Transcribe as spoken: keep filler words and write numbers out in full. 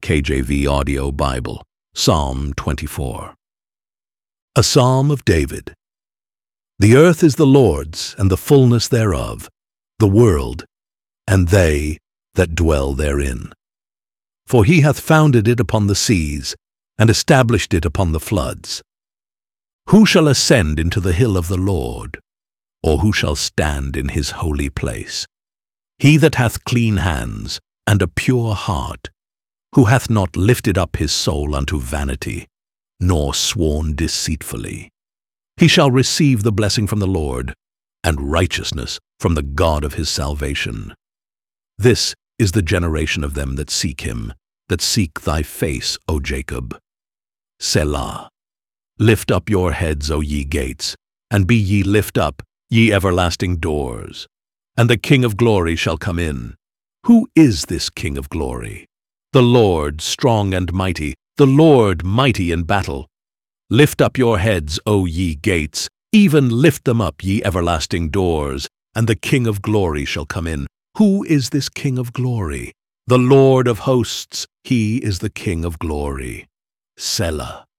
K J V Audio Bible, Psalm twenty-four. A Psalm of David. The earth is the Lord's, and the fullness thereof, the world, and they that dwell therein. For he hath founded it upon the seas, and established it upon the floods. Who shall ascend into the hill of the Lord? Or who shall stand in his holy place? He that hath clean hands, and a pure heart, who hath not lifted up his soul unto vanity, nor sworn deceitfully. He shall receive the blessing from the Lord, and righteousness from the God of his salvation. This is the generation of them that seek him, that seek thy face, O Jacob. Selah. Lift up your heads, O ye gates, and be ye lift up, ye everlasting doors, and the King of glory shall come in. Who is this King of glory? The Lord strong and mighty, the Lord mighty in battle. Lift up your heads, O ye gates, even lift them up, ye everlasting doors, and the King of glory shall come in. Who is this King of glory? The Lord of hosts, he is the King of glory. Selah.